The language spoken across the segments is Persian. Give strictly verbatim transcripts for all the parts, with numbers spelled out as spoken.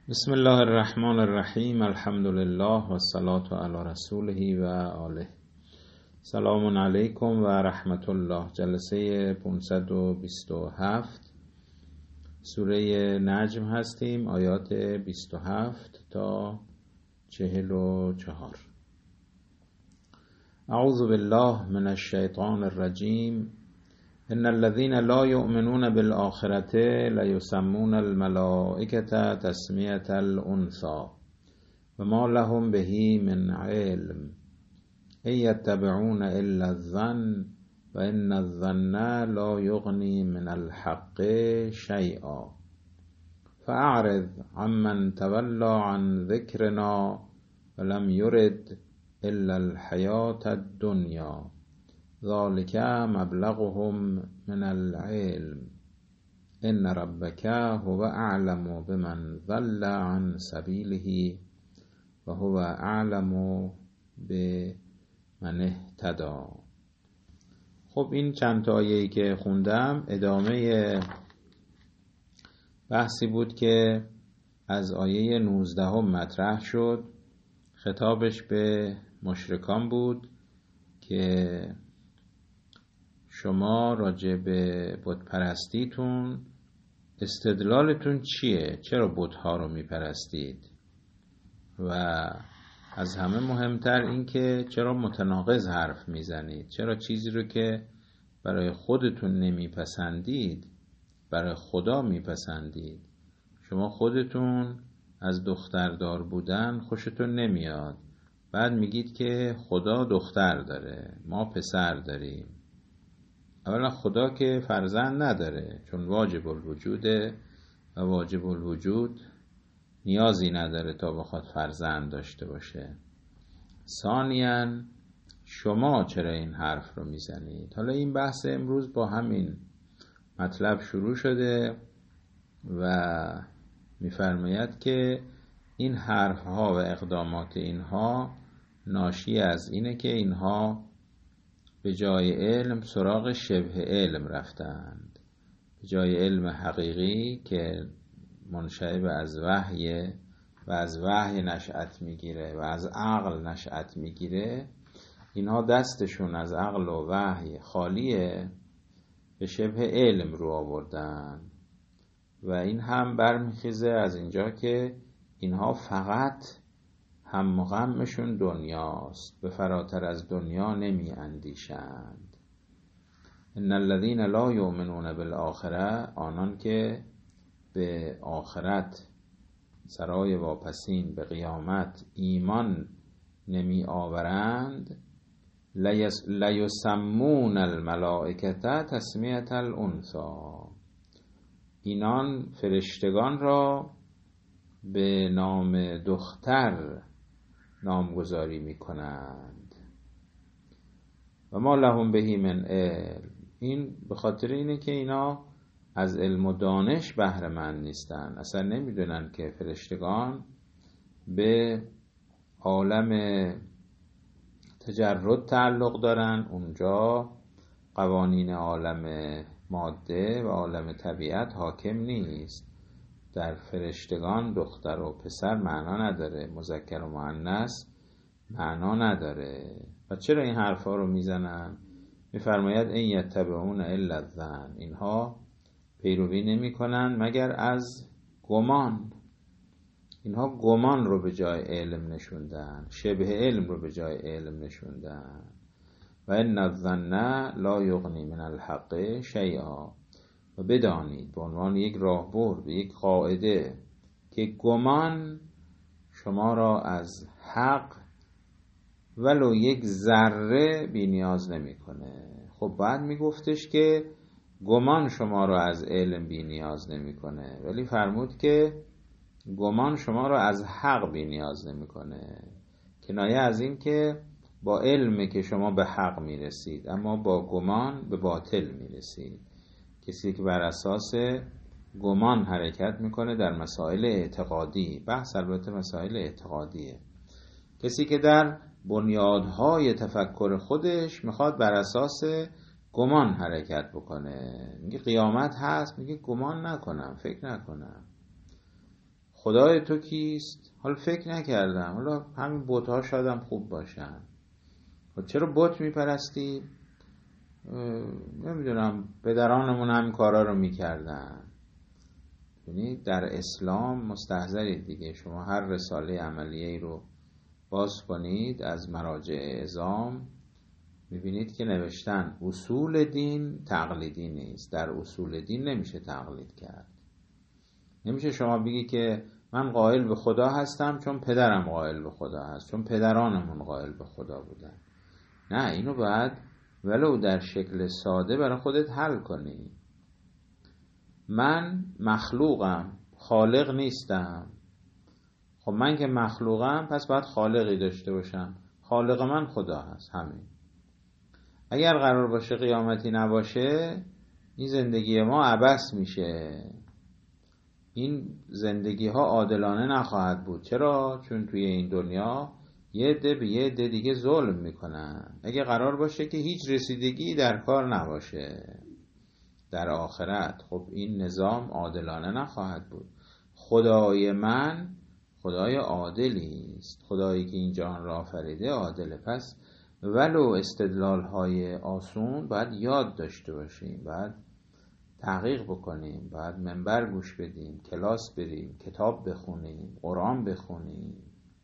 بسم الله الرحمن الرحیم. الحمد لله و الصلاة علی رسوله و آله. سلام علیکم و رحمت الله. جلسه پانصد و بیست و هفت سوره نجم هستیم، آیات بیست و هفت تا چهل و چهار. اعوذ بالله من الشیطان الرجیم. ان الذين لا يؤمنون بالآخرة ليسمون الملائكة تسمية الأنثى وما لهم به من علم إن يتبعون إلا الظن وإن الظن لا يغني من الحق شيئا فأعرض عمن تولى عن ذكرنا ولم يرد إلا الحياة الدنيا ذلك مبلغهم من العلم إن ربك هو أعلم بمن ضل عن سبيله وهو أعلم بمن اهتدى. خب این چند تا آیه‌ای که خوندم ادامه بحثی بود که از آیه نوزده هم مطرح شد. خطابش به مشرکان بود که شما راجع به بت پرستیتون استدلالتون چیه؟ چرا بت‌ها رو میپرستید؟ و از همه مهمتر این که چرا متناقض حرف میزنید؟ چرا چیزی رو که برای خودتون نمیپسندید برای خدا میپسندید؟ شما خودتون از دختردار بودن خوشتون نمیاد، بعد میگید که خدا دختر داره، ما پسر داریم. اولا خدا که فرزند نداره، چون واجب الوجوده و واجب الوجود نیازی نداره تا بخواد فرزند داشته باشه. ثانیاً شما چرا این حرف رو میزنید؟ حالا این بحث امروز با همین مطلب شروع شده و میفرماید که این حرف ها و اقدامات اینها ناشی از اینه که اینها به جای علم سراغ شبه علم رفتند، به جای علم حقیقی که منشأ از وحی و از وحی نشأت میگیره و از عقل نشأت میگیره. اینها دستشون از عقل و وحی خالیه، به شبه علم رو آوردن و این هم برمیخیزه از اینجا که اینها فقط هم غمشون دنیاست، به فراتر از دنیا نمی اندیشند. ان الذين لا يؤمنون بالآخرة، آنان که به آخرت، سرای واپسین، به قیامت ایمان نمی آورند، لیسمون الملائکة تسمیة الأنثى، اینان فرشتگان را به نام دختر نامگذاری می کنند. و ما لهم به من علم، این به خاطر اینه که اینا از علم و دانش بهره مند نیستن، اصلا نمیدونن که فرشتگان به عالم تجرد تعلق دارن. اونجا قوانین عالم ماده و عالم طبیعت حاکم نیست. در فرشتگان دختر و پسر معنا نداره، مذکر و مؤنث معنا نداره. و چرا این حرفا رو میزنن؟ میفرماید این یتبعون الا الظن، اینها پیروی نمی کنن مگر از گمان. اینها گمان رو به جای علم نشوندن، شبه علم رو به جای علم نشوندن. و ان الظن لا یغنی من الحق شیئا، و بدانید به عنوان یک راهبرد، یک قاعده، که گمان شما را از حق ولو یک ذره بی نیاز نمی کنه. خب بعد می گفتش که گمان شما را از علم بی نیاز نمی کنه، ولی فرمود که گمان شما را از حق بی نیاز نمی کنه. کنایه از این که با علم که شما به حق می رسید، اما با گمان به باطل می رسید. کسی که بر اساس گمان حرکت میکنه در مسائل اعتقادی، بحث البته مسائل اعتقادیه، کسی که در بنیادهای تفکر خودش میخواد بر اساس گمان حرکت بکنه، میگه قیامت هست، میگه گمان نکنم، فکر نکنم. خدای تو کیست؟ حالا فکر نکردم، حالا همین بت‌ها شایدم خوب باشن. خب چرا بت میپرستی؟ نمیدونم، پدرانمون هم کارا رو میکردن. یعنی در اسلام مستحضرید دیگه، شما هر رساله عملیه‌ای رو باز کنید از مراجع اعظام میبینید که نوشتن اصول دین تقلیدی نیست. در اصول دین نمیشه تقلید کرد. نمیشه شما بگی که من قائل به خدا هستم چون پدرم قائل به خدا هست، چون پدرانمون قائل به خدا بودن. نه، اینو باید ولو در شکل ساده برای خودت حل کنی. من مخلوقم، خالق نیستم. خب من که مخلوقم پس باید خالقی داشته باشم. خالق من خدا هست. همین. اگر قرار باشه قیامتی نباشه، این زندگی ما عبث میشه. این زندگی ها عادلانه نخواهد بود. چرا؟ چون توی این دنیا یه عده به یه عده دیگه ظلم میکنن. اگه قرار باشه که هیچ رسیدگی در کار نباشه در آخرت، خب این نظام عادلانه نخواهد بود. خدای من خدای عادلی است. خدایی که این جهان را آفریده عادله. پس ولو استدلال های آسون باید یاد داشته باشیم، باید تحقیق بکنیم، باید منبر گوش بدیم، کلاس بریم، کتاب بخونیم، قرآن بخونیم.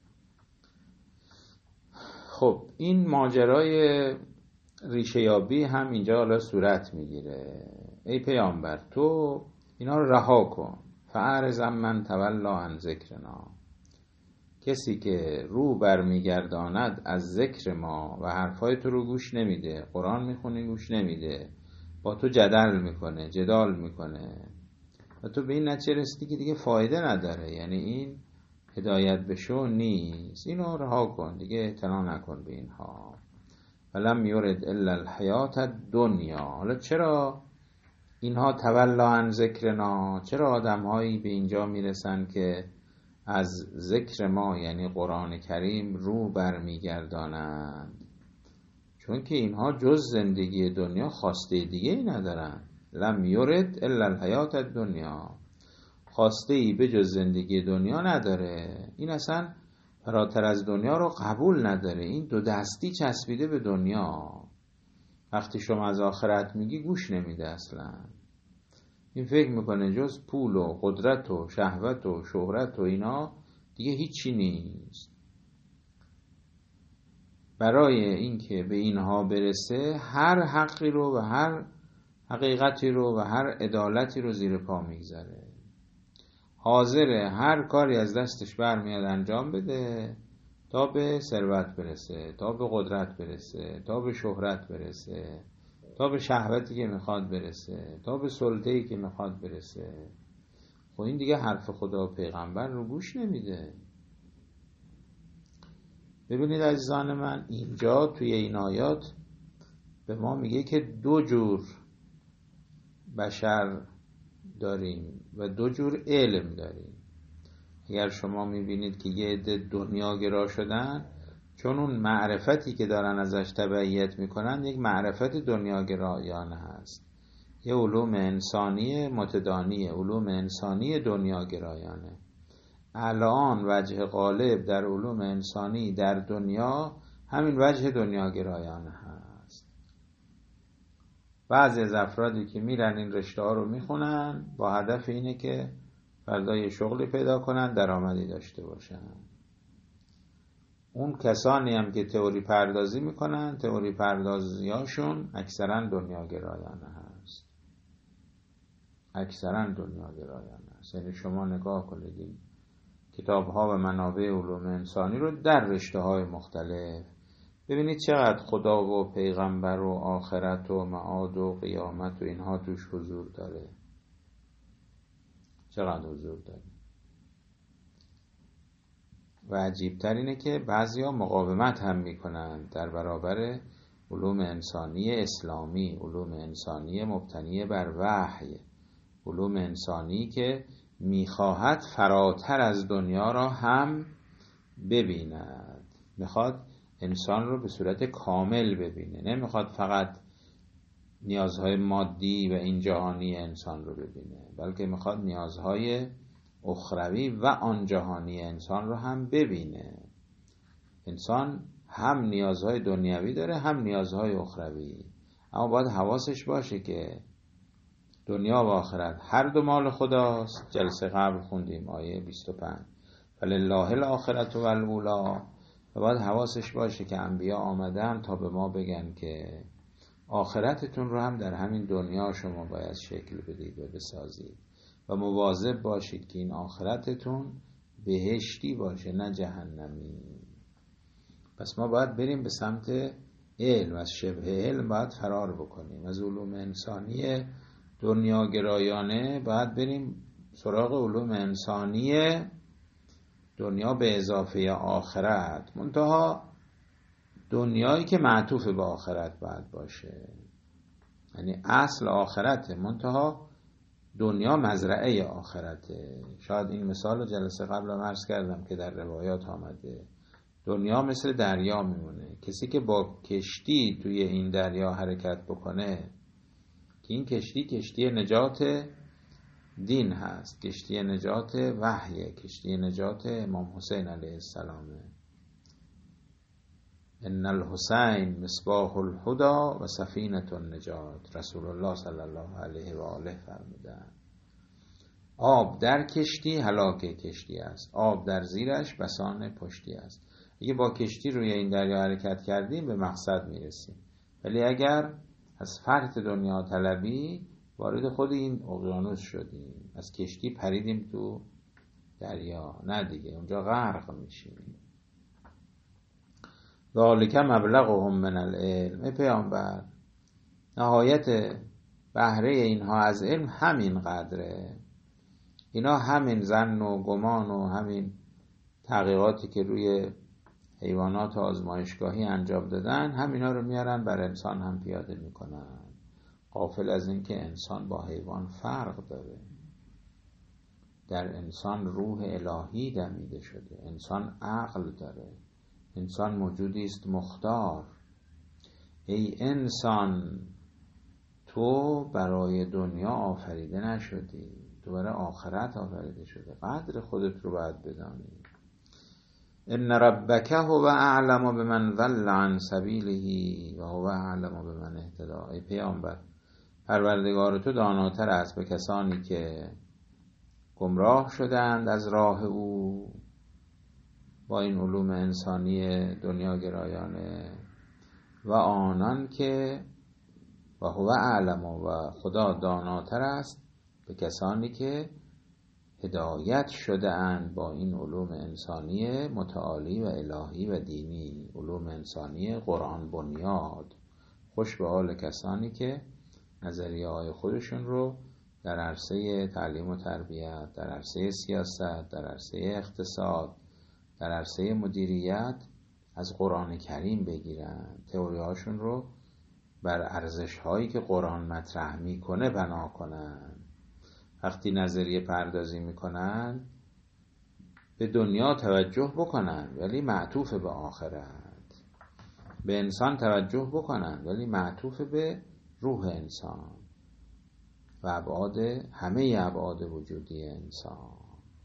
خب این ماجرای ریشه یابی هم اینجا حالا صورت میگیره. ای پیامبر، تو اینا رو رها کن. فاعرض عمن تولی عن ذکرنا. کسی که رو برمیگرداند از ذکر ما و حرفای تو رو گوش نمیده، قرآن میخونی گوش نمیده، با تو جدل میکنه، جدال میکنه و تو به این نتیجه رسیدی که دیگه فایده نداره، یعنی این هدایت به شو نیست، اینو رها کن دیگه، اعتنا نکن به اینها. ولم یرد الا الحیات الدنیا. حالا چرا اینها تولا عن ذکرنا؟ چرا آدم هایی به اینجا میرسن که از ذکر ما یعنی قرآن کریم رو برمیگردانند؟ چون که اینها جز زندگی دنیا خواسته دیگه ای ندارن. لم یرد الا الحیات الدنیا. خواسته ای به جز زندگی دنیا نداره. این اصلا فراتر از دنیا رو قبول نداره. این دو دستی چسبیده به دنیا. وقتی شما از آخرت میگی گوش نمیده اصلا. این فکر میکنه جز پول و قدرت و شهوت و شهرت و اینا دیگه هیچی نیست. برای اینکه به اینها برسه هر حقی رو و هر حقیقتی رو و هر عدالتی رو زیر پا میگذاره. حاضره هر کاری از دستش برمیاد انجام بده تا به ثروت برسه، تا به قدرت برسه، تا به شهرت برسه، تا به شهوتی که میخواد برسه، تا به سلطه‌ای که میخواد برسه. خب این دیگه حرف خدا و پیغمبر رو گوش نمیده. ببینید عزیزان من، اینجا توی این آیات به ما میگه که دو جور بشر داریم و دو جور علم داریم. اگر شما میبینید که یه عده دنیا گرا شدن، چون اون معرفتی که دارن ازش تبعیت میکنن یک معرفت دنیا گرایانه هست، یه علوم انسانی متدانیه، علوم انسانی دنیا گرایانه. الان وجه غالب در علوم انسانی در دنیا همین وجه دنیا گرایانه هست. بعضی از افرادی که میرن این رشته ها رو میخونن با هدف اینه که فردا شغلی پیدا کنن، درآمدی داشته باشن. اون کسانی هم که تئوری پردازی میکنن، تئوری پردازیاشون اکثرا دنیا گرایانه هست. اکثرا دنیا گرایانه هست. یعنی شما نگاه کنید کتاب ها و منابع علوم انسانی رو در رشته های مختلف ببینید چقدر خدا و پیغمبر و آخرت و معاد و قیامت و اینها توش حضور داره. چقدر حضور داره. و عجیبتر اینه که بعضی ها مقاومت هم میکنن در برابر علوم انسانی اسلامی، علوم انسانی مبتنی بر وحی، علوم انسانی که میخواهد فراتر از دنیا را هم ببیند. میخواد انسان رو به صورت کامل ببینه، نمیخواد فقط نیازهای مادی و این جهانی انسان رو ببینه، بلکه میخواد نیازهای اخروی و آن جهانی انسان رو هم ببینه. انسان هم نیازهای دنیوی داره هم نیازهای اخروی، اما باید حواسش باشه که دنیا و آخرت هر دو مال خداست. جلسه قبل خوندیم آیه بیست و پنج فلله الاخرة والاولی. و باید حواسش باشه که انبیا آمدن تا به ما بگن که آخرتتون رو هم در همین دنیا شما باید شکل بدید و بسازید و مواظب باشید که این آخرتتون بهشتی باشه نه جهنمی. پس ما باید بریم به سمت علم، از شبه علم باید فرار بکنیم، از علوم انسانی دنیاگرایانه باید بریم سراغ علوم انسانی دنیا به اضافه آخرت، منتها دنیایی که معطوف به آخرت باید باشه. یعنی اصل آخرته، منتها دنیا مزرعه آخرته. شاید این مثال رو جلسه قبل هم عرض کردم که در روایات آمده. دنیا مثل دریا میمونه. کسی که با کشتی توی این دریا حرکت بکنه که این کشتی کشتی نجات دین هست، کشتی نجات وحیه، کشتی نجات امام حسین علیه السلامه. ان الحسین مصباح الهدی و سفینة النجات، رسول الله صلی الله علیه و آله فرمودن. آب در کشتی هلاک کشتی است، آب در زیرش بسان پشتی است. اگه با کشتی روی این دریا حرکت کردیم به مقصد میرسیم، ولی اگر از فرط دنیا طلبی وارد خود این اقیانوس شدیم، از کشتی پریدیم تو دریا، نه دیگه اونجا غرق میشیم. ذالک مبلغهم من العلم. ای پیامبر نهایت بهره اینها از علم همین قدره. اینا همین ظن و گمان و همین تحقیقاتی که روی حیوانات آزمایشگاهی انجام دادن همینا رو میارن بر انسان هم پیاده میکنن، غافل از این که انسان با حیوان فرق داره. در انسان روح الهی دمیده شده، انسان عقل داره، انسان موجودی است مختار. ای انسان تو برای دنیا آفریده نشدی، تو برای آخرت آفریده شده. قدر خودت رو باید بدانی. ان ربک هو اعلم بمن ضل عن سبیله و هو اعلم بمن اهتدی. ای پیامبر پروردگار تو داناتر است به کسانی که گمراه شدند از راه او با این علوم انسانی دنیاگرایانه و آنان که و هو اعلم و خدا داناتر است به کسانی که هدایت شده اند با این علوم انسانی متعالی و الهی و دینی، علوم انسانی قرآن بنیاد. خوش به حال کسانی که نظریه های خودشون رو در عرصه تعلیم و تربیت، در عرصه سیاست، در عرصه اقتصاد، در عرصه مدیریت از قرآن کریم بگیرن، تئوری هاشون رو بر ارزش هایی که قرآن مطرح میکنه بنا کنن. وقتی نظریه پردازی میکنن به دنیا توجه بکنن ولی معطوف به آخرت، به انسان توجه بکنن ولی معطوف به روح انسان و ابعاد همه ابعاد وجودی انسان.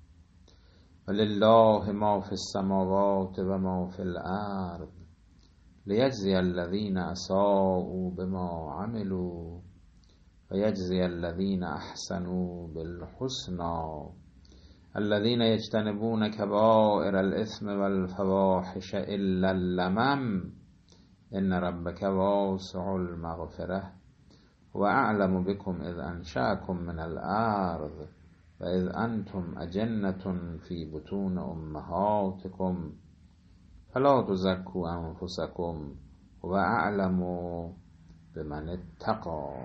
ولله ما فی السماوات و ما فی الارض لیجزی الذین اساءوا بما عملوا و یجزی الذین احسنوا بالحسنی الذین یجتنبون کبائر الاثم والفواحش الا اللمم ان ربک واسع المغفره و اعلم بكم اذ انشأکم من الارض و اذ انتم اجنة فی بطون امهاتکم فلا تزکوا انفسکم و اعلم بمن اتقی.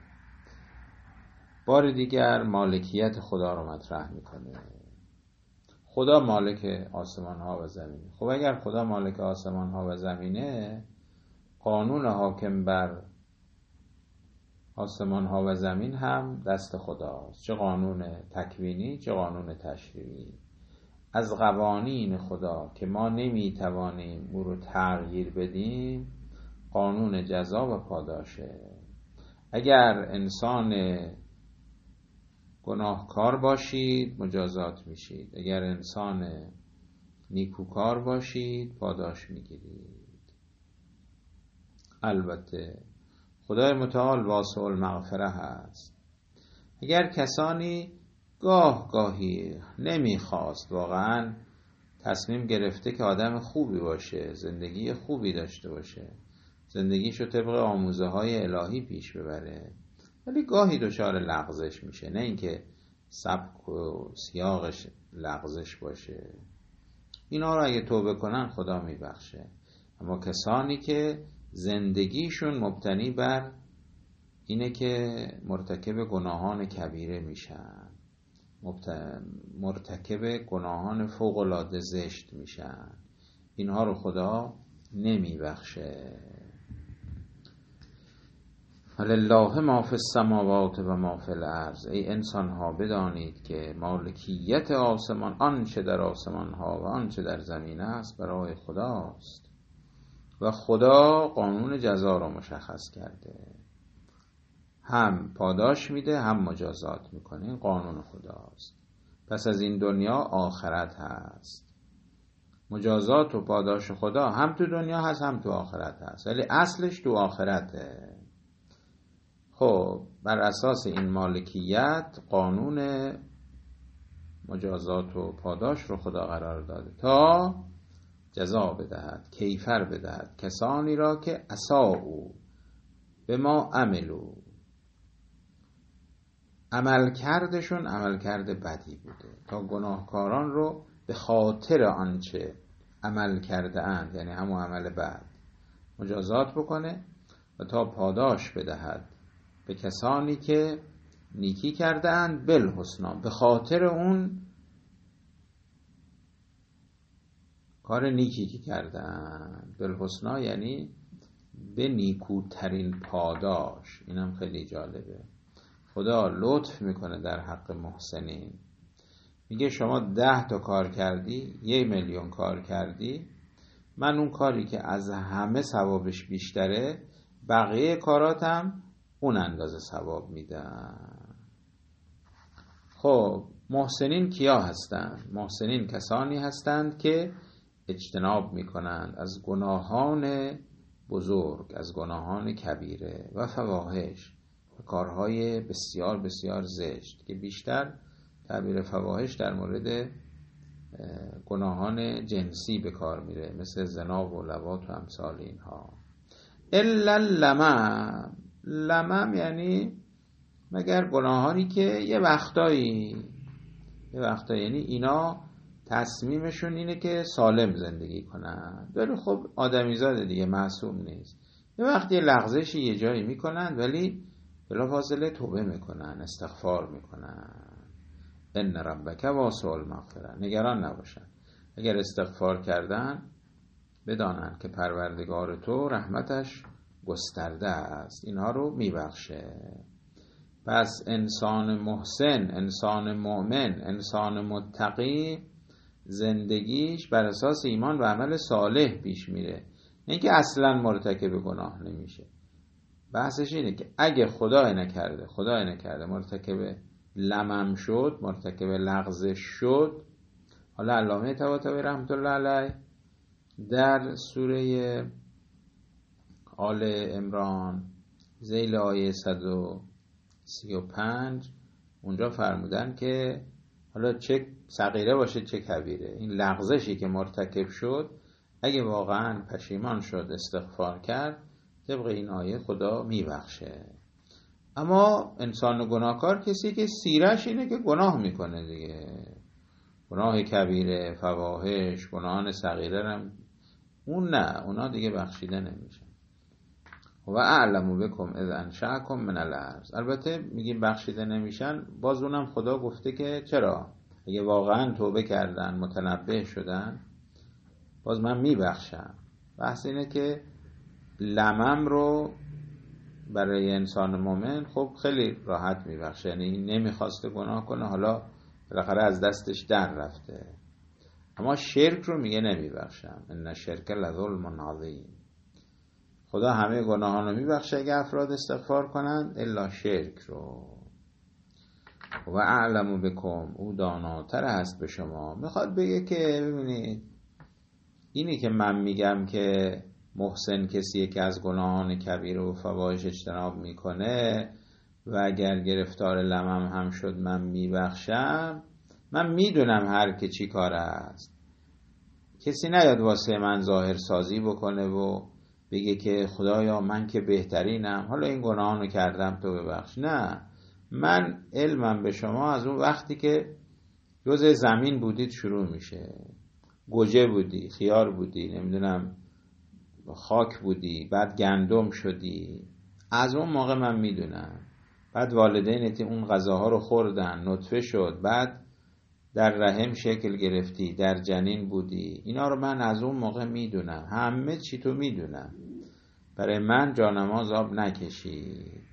بار دیگر مالکیت خدا رو مطرح میکنه. خدا مالک آسمان ها و زمینه. خب اگر خدا مالک آسمان ها و زمینه، قانون حاکم بر آسمان ها و زمین هم دست خداست، چه قانون تکوینی چه قانون تشریعی. از قوانین خدا که ما نمیتوانیم او رو تغییر بدیم قانون جزا و پاداشه. اگر انسان گناهکار باشید مجازات میشید، اگر انسان نیکوکار باشید پاداش میگیرید. البته خدای متعال واسع المغفره هست. اگر کسانی گاه گاهی نمیخواست، واقعا تصمیم گرفته که آدم خوبی باشه، زندگی خوبی داشته باشه، زندگیشو طبق آموزه های الهی پیش ببره، ولی گاهی دچار لغزش میشه، نه اینکه سبک و سیاقش لغزش باشه، اینا رو اگه توبه کنن خدا میبخشه. اما کسانی که زندگیشون مبتنی بر اینه که مرتکب گناهان کبیره میشن، مرتکب گناهان فوق‌العاده زشت میشن، اینها رو خدا نمیبخشه. ولله ما فی السماوات و ما فی الارض. ای انسان ها بدانید که مالکیت آسمان، آنچه در آسمان ها و آنچه در زمین است برای خداست و خدا قانون جزا رو مشخص کرده، هم پاداش میده هم مجازات میکنه، این قانون خداست. پس از این دنیا آخرت هست، مجازات و پاداش خدا هم تو دنیا هست هم تو آخرت هست، ولی اصلش تو آخرته. خب بر اساس این مالکیت قانون مجازات و پاداش رو خدا قرار داده تا جزا بدهد، کیفر بدهد کسانی را که اساءوا به ما عملو، عمل کردشون عمل کرده بدی بوده، تا گناهکاران رو به خاطر آنچه عمل کرده اند، یعنی همون عمل بد، مجازات بکنه و تا پاداش بدهد به کسانی که نیکی کرده اند، بالحسنا، به خاطر اون کار نیکی که کرده اند. بالحسنا یعنی به نیکوترین پاداش. اینم خیلی جالبه، خدا لطف میکنه در حق محسنین، میگه شما ده تا کار کردی، یک میلیون کار کردی، من اون کاری که از همه ثوابش بیشتره بقیه کاراتم اون اندازه ثواب میدم. خب محسنین کیا هستند؟ محسنین کسانی هستند که اجتناب میکنند از گناهان بزرگ، از گناهان کبیره و فواحش، کارهای بسیار بسیار زشت، که بیشتر تعبیر فواحش در مورد گناهان جنسی به کار میره، مثل زنا و لواط و امثال اینها. الا لمم، لمم یعنی مگر گناهانی که یه وقتایی یه وقتایی یعنی اینا تصمیمشون اینه که سالم زندگی کنن، ولی خب آدمیزاد دیگه، معصوم نیست، یه وقتی لغزشی یه جایی میکنن ولی بلافاصله توبه میکنن، استغفار میکنن. ان ربک واسع المغفره، نگران نباشن، اگر استغفار کردن بدانن که پروردگار تو رحمتش گسترده است، اینها رو میبخشه. پس انسان محسن، انسان مؤمن، انسان متقی زندگیش بر اساس ایمان و عمل صالح پیش میره، نه که اصلا مرتکب گناه نمیشه. بحثش اینه که اگه خدای نکرده خدای نکرده مرتکب لمم شد، مرتکب لغزش شد. حالا علامه طباطبایی رحمت الله علیه در سوره آل عمران ذیل آیه صد و سی و پنج اونجا فرمودن که حالا چه صغیره باشه چه کبیره، این لغزشی که مرتکب شد اگه واقعا پشیمان شد استغفار کرد، طبق این آیه خدا میبخشه. اما انسان گناهکار کسی که سیرش اینه که گناه میکنه دیگه، گناه کبیره، فواحش، گناهان صغیره هم اون نه، اونا دیگه بخشیده نمیشن. و اعلم بکم اذ انشأکم من الارض. البته میگیم بخشیده نمیشن، باز اونم خدا گفته که چرا، اگه واقعا توبه کردن، متنبه شدن، باز من میبخشم. بحث اینه که لمم رو برای انسان مومن خب خیلی راحت میبخشه، یعنی نمیخواسته گناه کنه، حالا بالاخره از دستش در رفته. اما شرک رو میگه نمیبخشم، ان شرک لظلم عظیم. خدا همه گناهان رو میبخشه اگه افراد استغفار کنند، الا شرک رو. و اعلم بکم، او داناتر هست به شما. میخواد بگه که ببینید اینی که من میگم که محسن کسیه که از گناهان کبیر و فواحش اجتناب میکنه و اگر گرفتار لمم هم شد من میبخشم، من میدونم هر که چی کار است. کسی نیاد واسه من ظاهر سازی بکنه و بگه که خدایا من که بهترینم، حالا این گناهانو کردم تو ببخش. نه، من علمم به شما از اون وقتی که جزء زمین بودید شروع میشه. گوجه بودی، خیار بودی، نمیدونم خاک بودی، بعد گندم شدی. از اون موقع من میدونم. بعد والدینت اون غذاها رو خوردن، نطفه شد، بعد در رحم شکل گرفتی، در جنین بودی. اینا رو من از اون موقع میدونم، همه چی تو میدونم. برای من جانماز آب نکشید.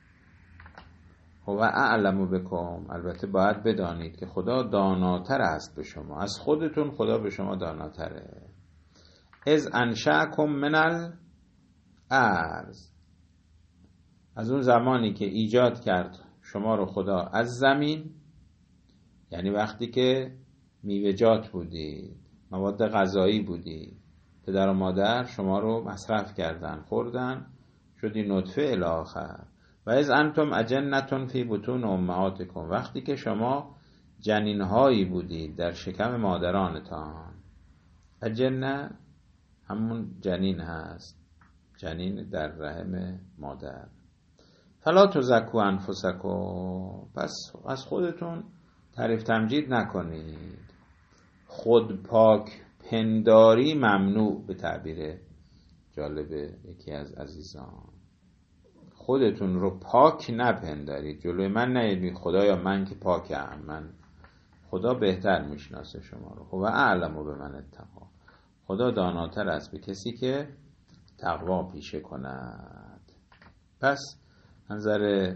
و اعلم بکم، البته باید بدانید که خدا داناتر است به شما، از خودتون خدا به شما داناتره. از انشأکم من الارض، از اون زمانی که ایجاد کرد شما رو خدا از زمین، یعنی وقتی که میوه‌جات بودید، مواد غذایی بودید، پدر و مادر شما رو مصرف کردن، خوردن، شدی نطفه الی آخر. و از انتم اجنة فی بطون امهاتکم، وقتی که شما جنین‌هایی بودید در شکم مادرانتان. اجنه همون جنین هست، جنین در رحم مادر. فلا تزکوا انفسکم، پس از خودتون تعریف تمجید نکنید. خود پاک پنداری ممنوع، به تعبیر جالب یکی از عزیزان. خودتون رو پاک نپندارید، جلوی من نیایید خدایا من که پاکم، من خدا بهتر میشناسه شما رو. خب و اعلم به من اتقا، خدا داناتر است به کسی که تقوا پیشه کند. پس نظر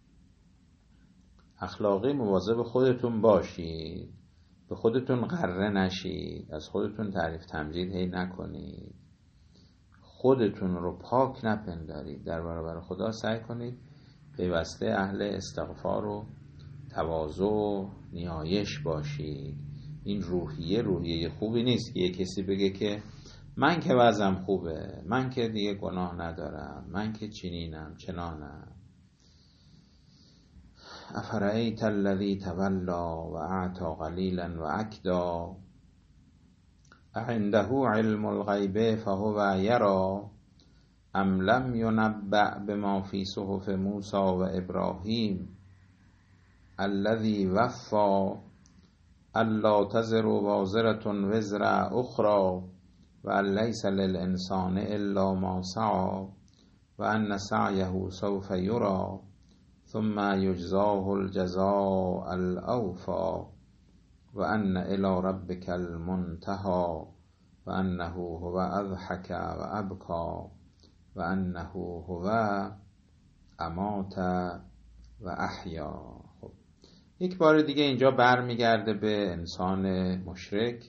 اخلاقی مواظب خودتون باشید، به خودتون غره نشید، از خودتون تعریف تمجید هی نکنید، خودتون رو پاک نپندارید، در برابر خدا سعی کنید پیوسته اهل استغفار و تواضع و نیایش باشید. این روحیه روحیه خوبی نیست که یه کسی بگه که من که وضعم خوبه، من که دیگه گناه ندارم، من که چنینم چنانم. افرأیت الذی تولی و اعطی قلیلا و اکدا عنده علم الغیب فهو یری ام لم ینبأ بما فی صحف موسی و ابراهیم الذی وفی الا تزر وازرة وزر اخری و لیس للانسان الا ما سعی و ان سعیه سوف یری ثم یجزاه الجزاء الاوفی و ان الی ربک المنتهی و انه هو اضحک و ابکی و انه هو امات و احیا. خب یک بار دیگه اینجا برمیگرده به انسان مشرک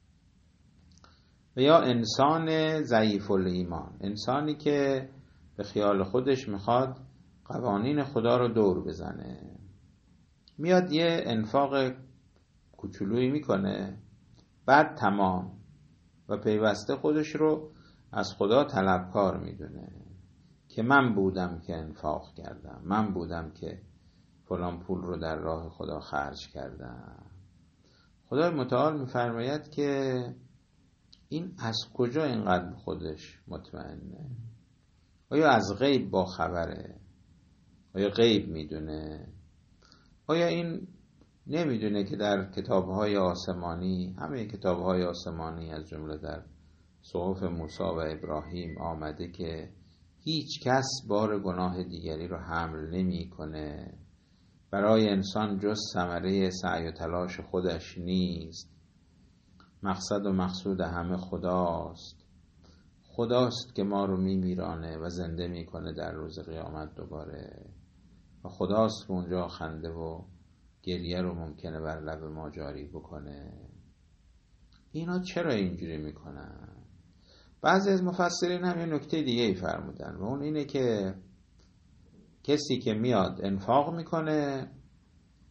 و یا انسان ضعیف الایمان، انسانی که به خیال خودش میخواد قوانین خدا رو دور بزنه. میاد یه انفاق کوچولویی میکنه، بعد تمام، و پیوسته خودش رو از خدا طلبکار میدونه که من بودم که انفاق کردم، من بودم که فلان پول رو در راه خدا خرج کردم. خدای متعال میفرماید که این از کجا اینقدر خودش مطمئنه؟ آیا از غیب با خبره؟ آیا غیب میدونه؟ آیا این نمیدونه که در کتاب‌های آسمانی، همه کتاب‌های آسمانی از جمله در صحف موسی و ابراهیم آمده که هیچ کس بار گناه دیگری رو حمل نمی کنه، برای انسان جز ثمره سعی و تلاش خودش نیست، مقصد و مقصود همه خداست. خداست که ما رو میمیرانه و زنده میکنه در روز قیامت دوباره، و خداست که اونجا خنده و گریه رو ممکنه بر لب ما جاری بکنه. اینا چرا اینجوری میکنن؟ بعضی از مفسرین هم یه نکته دیگه ای فرمودن و اون اینه که کسی که میاد انفاق میکنه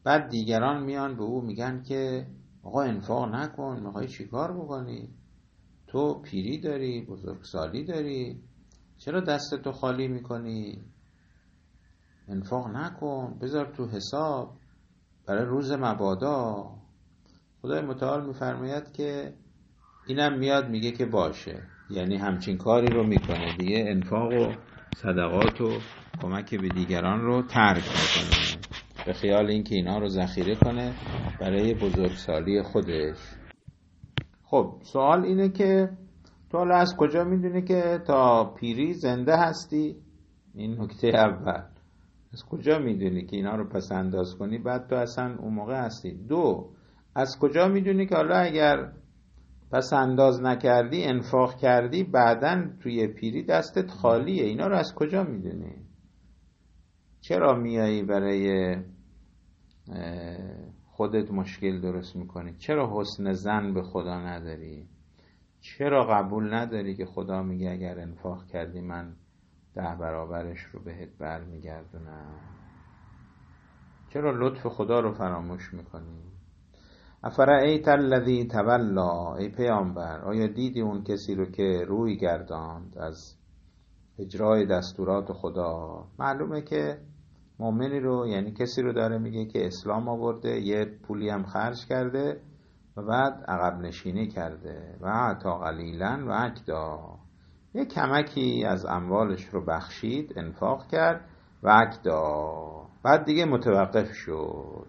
بعد دیگران میان به او میگن که آقا انفاق نکن، میخوای چیکار بکنی؟ تو پیری داری، بزرگسالی داری، چرا دستتو خالی میکنی؟ انفاق نکن، بذار تو حساب برای روز مبادا. خدای متعال میفرماید که اینم میاد میگه که باشه، یعنی همچین کاری رو میکنه دیگه، انفاق و صدقات و کمک به دیگران رو ترک میکنه به خیال اینکه اینا رو ذخیره کنه برای بزرگسالی خودش. خب سوال اینه که تو حالا از کجا میدونی که تا پیری زنده هستی؟ این نکته اول. از کجا میدونی که اینا رو پس انداز کنی بعد تو اصلا اون موقع هستی؟ دو، از کجا میدونی که حالا اگر پس انداز نکردی، انفاق کردی، بعدن توی پیری دستت خالیه؟ اینا رو از کجا میدونی؟ چرا میایی برای خودت مشکل درست میکنی؟ چرا حسن ظن به خدا نداری؟ چرا قبول نداری که خدا میگه اگر انفاق کردی من ده برابرش رو بهت برمیگردونم؟ چرا لطف خدا رو فراموش میکنی؟ افرأیت الذی تولی، ای پیامبر آیا دیدی اون کسی رو که روی گرداند از اجرای دستورات خدا؟ معلومه که مؤمنی رو، یعنی کسی رو داره میگه که اسلام آورده، یه پولی هم خرج کرده و بعد عقب نشینی کرده و تا قلیلا و اکدا، یه کمکی از اموالش رو بخشید، انفاق کرد و اکدا، بعد دیگه متوقف شد.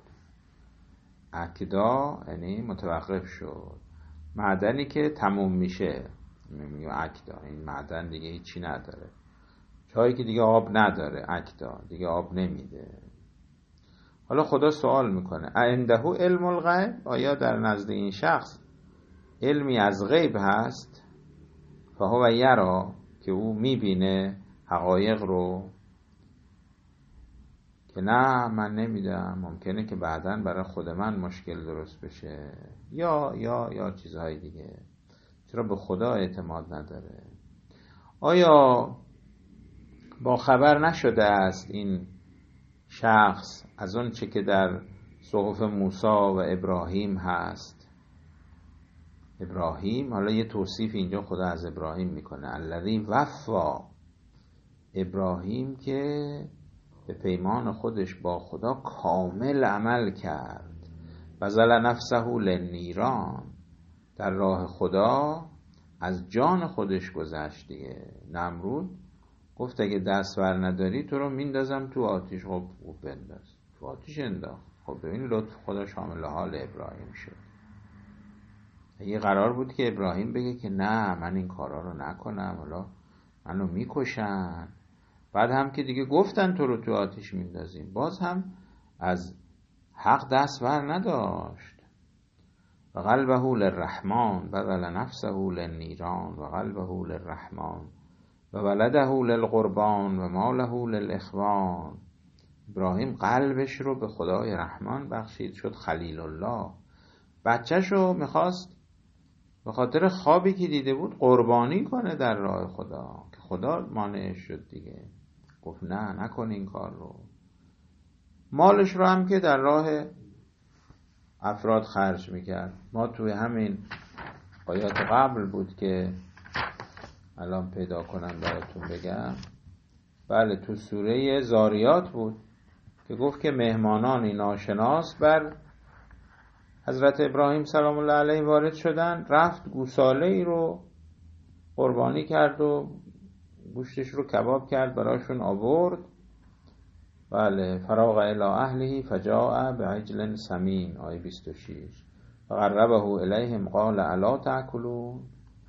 اکدا یعنی متوقف شد، معدنی که تموم میشه میگه اکدا، این معدن دیگه هیچی نداره، چایی که دیگه آب نداره، اکدا دیگه آب نمیده. حالا خدا سوال میکنه عنده علم الغیب، آیا در نزد این شخص علمی از غیب هست؟ فهو یرا، که او میبینه حقایق رو؟ که نه من نمیدم، ممکنه که بعداً برای خود من مشکل درست بشه، یا یا یا چیزهای دیگه. چرا به خدا اعتماد نداره؟ آیا با خبر نشده است این شخص از اون چه که در صحف موسی و ابراهیم هست؟ ابراهیم، حالا یه توصیف اینجا خدا از ابراهیم میکنه، الذی وفا، ابراهیم که به پیمان خودش با خدا کامل عمل کرد. بذل نفسه للنیران، در راه خدا از جان خودش گذشت دیگه. نمرود گفت اگه دست ور نداری تو رو میندازم تو آتیش. خب بنداز تو آتیش، انداخت. خب ببین لطف خدا شامل حال ابراهیم شد. اگه قرار بود که ابراهیم بگه که نه من این کارا رو نکنم، حالا منو میکشن، بعد هم که دیگه گفتن تو رو تو آتیش میندازیم، باز هم از حق دست ور نداشت. و قلبه للرحمن بذل نفسه للنیران و قلبه للرحمن و ولده للقربان و ماله للاخوان. ابراهیم قلبش رو به خدای رحمان بخشید، شد خلیل الله. بچهش رو میخواست به خاطر خوابی که دیده بود قربانی کنه در راه خدا، که خدا مانعش شد دیگه، گفت نه نکن این کار رو. مالش رو هم که در راه افراد خرج میکرد. ما توی همین آیات قبل بود که الان پیدا کنم براتون بگم، بله تو سوره زاریات بود که گفت که مهمانانی ناشناس بر حضرت ابراهیم سلام الله علیه وارد شدن، رفت گوساله ای رو قربانی کرد و گوشتش رو کباب کرد براشون آورد. بله فراغ الی اهله فجاء بعجل سمین، آیه بیست و شش، فقربه الیهم قال الا تاکلون.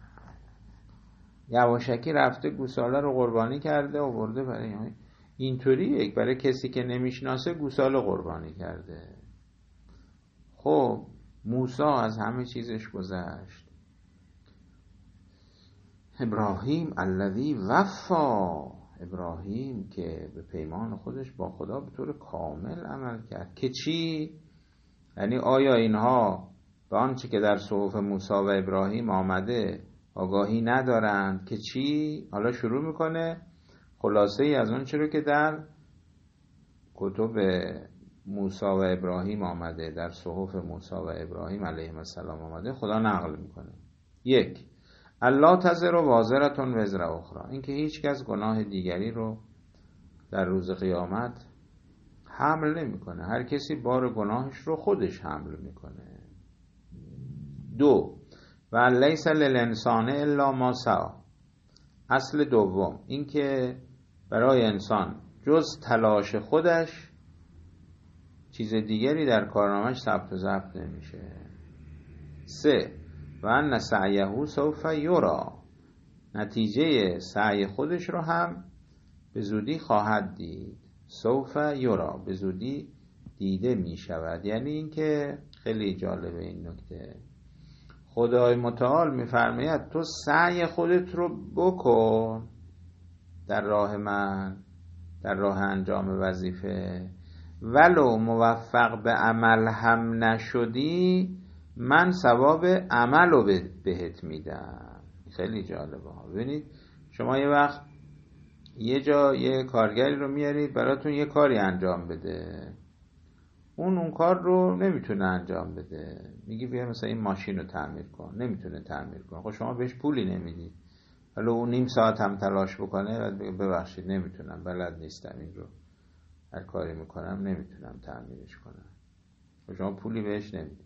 یواشکی رفته گوساله رو قربانی کرده آورده برای اینطوری یک برای کسی که نمیشناسه گوساله قربانی کرده. خب موسی از همه چیزش گذشت. ابراهیم الذی وفا، ابراهیم که به پیمان خودش با خدا به طور کامل عمل کرد. که چی؟ یعنی آیا اینها به آنچه که در صحف موسی و ابراهیم آمده آگاهی ندارند؟ که چی؟ حالا شروع میکنه خلاصه ای از اون چرا که در کتب موسی و ابراهیم آمده، در صحف موسی و ابراهیم علیهم السلام آمده، خدا نقل میکنه. یک، الله تزر و وازرتون وزر اخرى، اینکه هیچ کس گناه دیگری رو در روز قیامت حمل نمیکنه، هر کسی بار گناهش رو خودش حمل میکنه. دو، و لیس للانسان الا ما سعی، اصل دوم اینکه برای انسان جز تلاش خودش چیز دیگری در کارنامه‌اش ثبت و ضبط نمیشه. سه، و ان سعیه سوف یری، نتیجه سعی خودش رو هم به زودی خواهد دید. سوف یری، به زودی دیده می شود. یعنی اینکه خیلی جالبه این نکته، خدای متعال میفرماید تو سعی خودت رو بکن در راه من، در راه انجام وظیفه، ولو موفق به عمل هم نشدی من ثواب عمل رو بهت میدم. خیلی جالبه ها. ببینید شما یه وقت یه جا یه کارگری رو میارید براتون یه کاری انجام بده، اون اون کار رو نمیتونه انجام بده، میگی بیا مثلا این ماشین رو تعمیر کن، نمیتونه تعمیر کن. خب شما بهش پولی نمیدی، حالا اون نیم ساعت هم تلاش بکنه و ببخشید نمیتونم، بلد نیستم این رو، هر کاری میکنم نمیتونم تعمیرش کنم. خب شما پولی بهش نمیدی،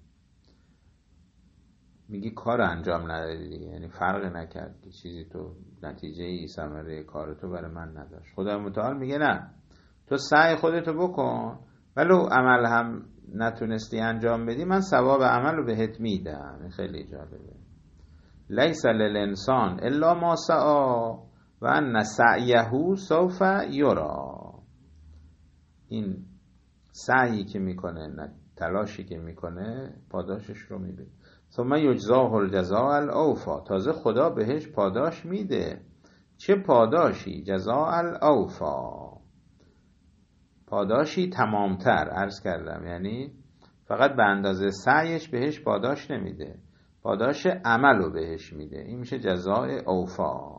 میگی کار انجام ندادی دیگه، یعنی فرق نکردی، چیزی تو نتیجه ای ثمره کار تو برای من نداشت. خدا متعال میگه نه، تو سعی خودتو بکن، ولو عمل هم نتونستی انجام بدی من ثواب عمل رو بهت میدم. خیلی جالبه. لیس للانسان الا ما سعی و ان سعیه سوف یری، این سعی که میکنه، تلاشی که میکنه، پاداشش رو میبینه. ثم یجزاه الجزاء الاوفی، تازه خدا بهش پاداش میده. چه پاداشی؟ جزاء الاوفی، پاداشی تمامتر. عرض کردم یعنی فقط به اندازه سعیش بهش پاداش نمیده، پاداش عمل رو بهش میده، این میشه جزاء اوفا.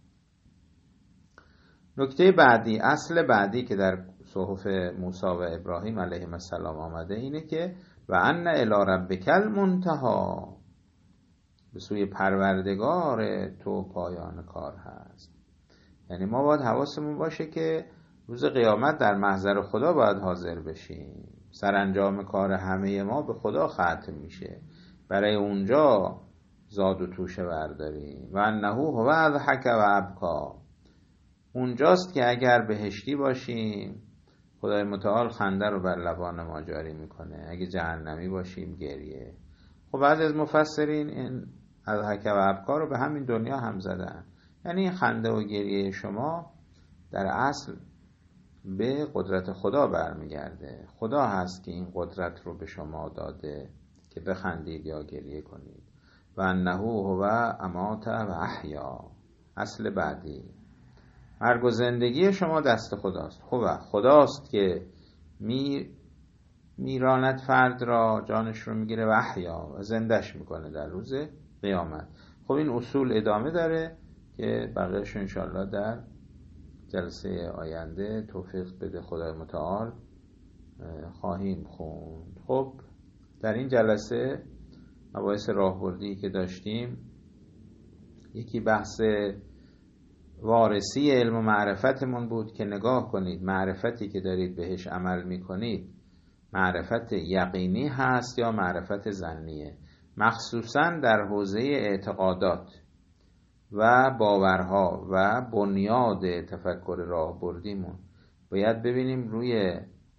نکته بعدی، اصل بعدی که در صحف موسی و ابراهیم علیهم السلام آمده اینه که و ان الی ربک المنتهی، به سوی پروردگار تو پایان کار هست. یعنی ما باید حواسمون باشه که روز قیامت در محضر خدا باید حاضر بشیم، سرانجام کار همه ما به خدا ختم میشه، برای اونجا زاد و توشه برداریم. و انه هو اضحک و ابکا، اونجاست که اگر بهشتی باشیم خدای متعال خنده رو بر لبان ما جاری میکنه، اگه جهنمی باشیم گریه. خب بعضی از مفسرین این اضحک و ابکا رو به همین دنیا هم زدن، یعنی خنده و گریه شما در اصل به قدرت خدا برمیگرده. خدا هست که این قدرت رو به شما داده که بخندید یا گریه کنید. و انه هو امات و احیا، اصل بعدی، مرگ و زندگی شما دست خداست. خوبه، خداست که می میراند فرد را، جانش رو میگیره و احیا، و زندش میکنه در روز قیامت. خب این اصول ادامه داره که بقیه‌شو انشاءالله در جلسه آینده توفیق بده خدای متعال خواهیم خوند. خب در این جلسه مباحث راهبردی که داشتیم، یکی بحث وارثی علم و معرفتمون بود که نگاه کنید معرفتی که دارید بهش عمل میکنید معرفت یقینی هست یا معرفت ظنیه، مخصوصا در حوزه اعتقادات و باورها و بنیاد تفکر راهبردیمون. باید ببینیم روی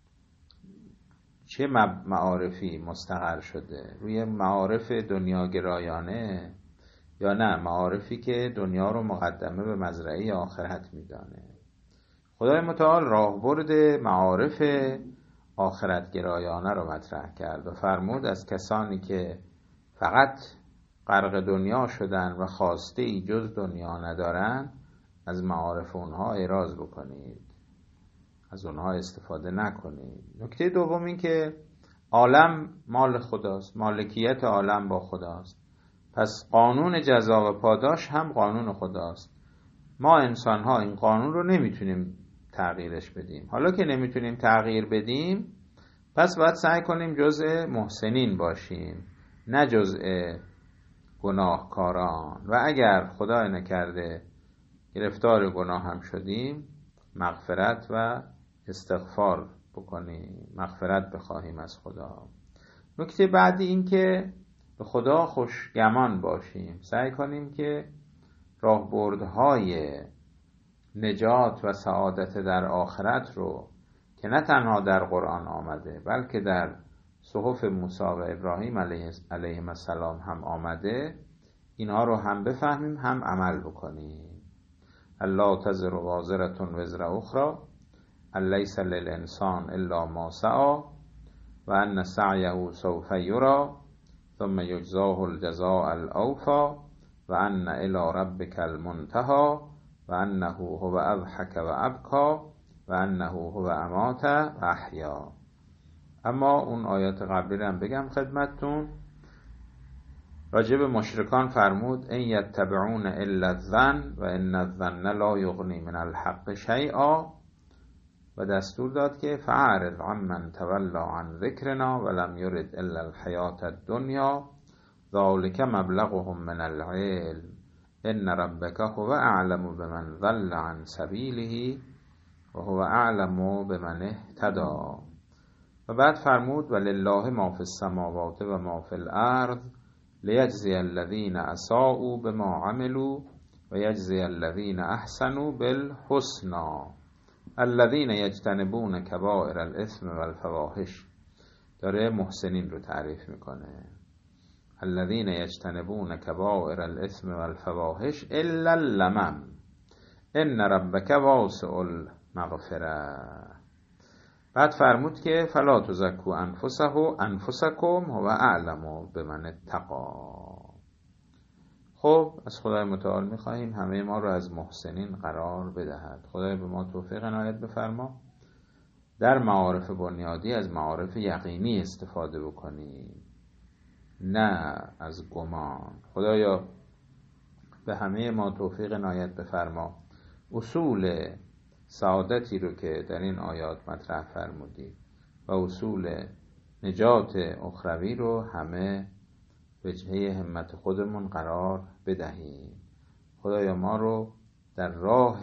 چه معارفی مستقر شده، روی معارف دنیاگرایانه یا نه معارفی که دنیا رو مقدمه به مزرعه آخرت میدانه. خدای متعال راهبرد معارف آخرتگرایانه رو مطرح کرد و فرمود از کسانی که فقط غرق دنیا شدن و خواسته ای جز دنیا ندارن، از معارف اونها اعراض بکنید، از اونها استفاده نکنید. نکته دوم این که عالم مال خداست، مالکیت عالم با خداست، پس قانون جزا و پاداش هم قانون خداست. ما انسان ها این قانون رو نمیتونیم تغییرش بدیم. حالا که نمیتونیم تغییر بدیم، پس باید سعی کنیم جزء محسنین باشیم، نه جزء گناهکاران. و اگر خدای نکرده گرفتار گناه هم شدیم، مغفرت و استغفار بکنیم، مغفرت بخواهیم از خدا. نکته بعدی این که به خدا خوشگمان باشیم، سعی کنیم که راهبردهای نجات و سعادت در آخرت رو که نه تنها در قرآن آمده بلکه در صحف موسی و ابراهیم علیهم السلام هم آمده، اینها رو هم بفهمیم هم عمل بکنیم. الا تزر وازرة وزر اخرى الیس للانسان الا ما سعی و ان سعیه سوف یری ثم یجزاه الجزاء الاوفی و ان الی ربک المنتهی و انه هو اضحک و ابکی و انه هو امات و احیا. اما اون آیات قبلی رو هم بگم خدمتتون. راجب مشرکان فرمود ان یتبعون الا الظن و ان الظن لا یغنی من الحق شیئا، و دستور داد که فاعرض عمن تولى عن ذکرنا ولم یرد الا الحیاة الدنیا ذلک مبلغهم من العلم ان ربک هو اعلم بمن ضل عن سبیله و هو اعلم بمن اهتدی. و بعد فرمود ولله ما فی السماوات و ما فی الارض لیجزی الذین اساءوا بما عملوا و یجزی الذین احسنوا بالحسنی الذین یجتنبون کبائر الاثم و الفواحش. داره محسنین رو تعریف میکنه. الذین یجتنبون کبائر الاثم و الفواحش الا اللمم ان ربک واسع المغفره. بعد فرمود که فلا تزکوا انفسه انفسکم هو اعلم بمن اتقی. خب از خدای متعال میخواهیم همه ما رو از محسنین قرار بدهد. خدای به ما توفیق عنایت بفرما در معارف بنیادی از معارف یقینی استفاده بکنیم، نه از گمان. خدایا به همه ما توفیق عنایت بفرما اصول سعادتی رو که در این آیات مطرح فرمودی و اصول نجات اخروی رو همه وجهه همت خودمون قرار بدهیم. خدایا ما رو در راه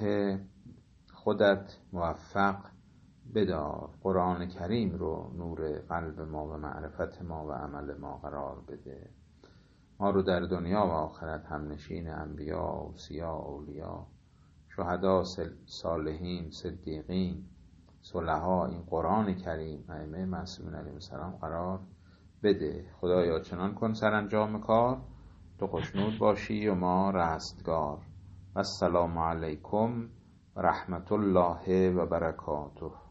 خودت موفق بدار. قرآن کریم رو نور قلب ما و معرفت ما و عمل ما قرار بده. ما رو در دنیا و آخرت هم نشین انبیا، اوصیا، اولیا، شهدا، صالحین، صدیقین، صلحا، این قرآن کریم ائمه معصومین علیهم السلام قرار بده. خدایا چنان کن سرانجام کار تو خوشنود باشی و ما رستگار. السلام علیکم و رحمت الله و برکاته.